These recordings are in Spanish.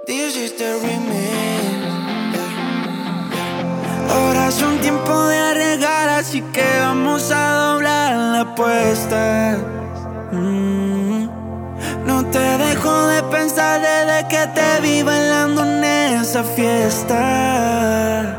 This is the remix. Ahora es un tiempo de arriesgar, así que vamos a doblar la apuesta. No te dejo de pensar desde que te vi bailando en esa fiesta.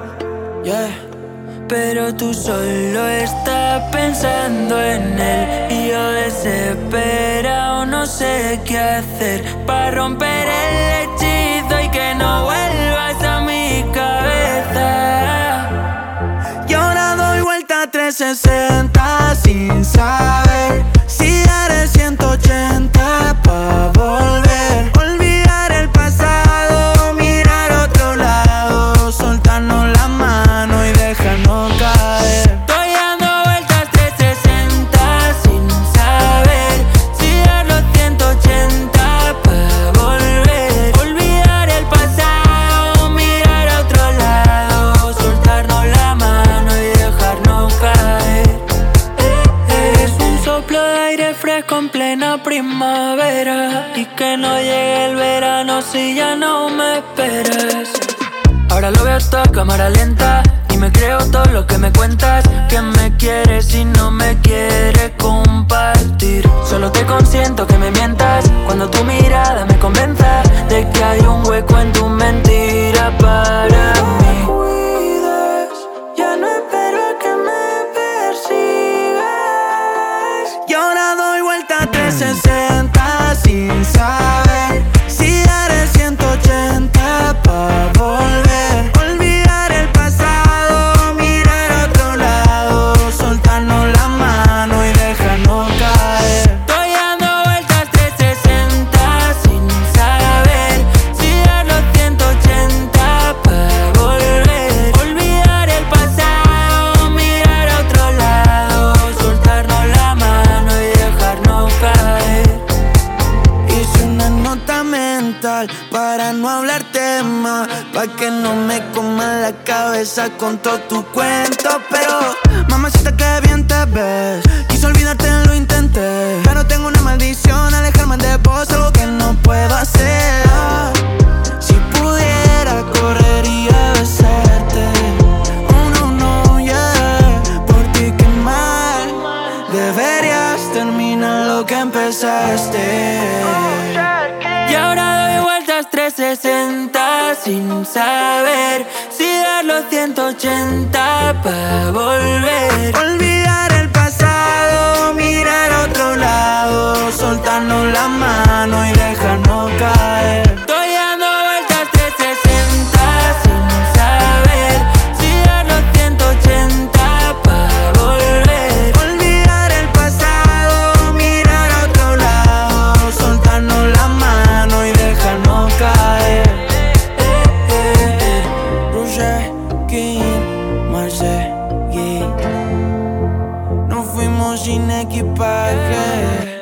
Pero tú solo estás pensando en él y yo desesperado no sé qué hacer para romper el hechizo y que no vuelvas a mi cabeza. Y ahora doy vuelta a 360 sin saber si haré 180 pa' volver. Olvidar el pasado, mirar otro lado, soltarnos la mano y dejarnos caer. Estoy dando vueltas 360 sin saber si dar los 180 pa' volver. Olvidar el pasado, mirar a otro lado, soltarnos la mano y dejarnos caer. Es un soplo de aire fresco en plena primavera y que no llegue el verano si ya no me esperas. Ahora lo veo todo a cámara lenta y me creo todo lo que me cuentas, que me quieres y no me quieres compartir. Solo te consiento que me mientas cuando tu mirada me convenza de que hay un hueco en tu mentira para mí. Ya no espero a que me persigas. Y ahora doy vuelta a 360 sin saber si haré 180 pa' volver. Olvidar el pasado, mirar a otro lado, soltarnos la mano y dejarnos caer. Estoy dando vueltas 360 sin saber si dar los 180 pa' volver. Olvidar el pasado, mirar a otro lado, soltarnos la mano y dejarnos caer. Hice una nota mental para no hablarte más, pa' que no me coma la cabeza con todo tu cuento. Pero, mamacita, que bien te ves. Quise olvidarte, lo intenté, pero tengo una maldición, alejarme de vos, algo que no puedo hacer. Si pudiera, correría a besarte. Oh, no, no, yeah. Por ti, qué mal. Deberías terminar lo que empezaste. Y ahora doy vueltas 360 sin saber si dar los 180 pa' volver. Olvidar el pasado, mirar a otro lado, soltarnos la mano y dejarnos caer. Estoy dando vueltas 360 sin saber si dar los 180 pa' volver. Olvidar el pasado, mirar a otro lado, soltarnos la mano y dejarnos caer. Roger King, Marseille, nos fuimos sin equipaje.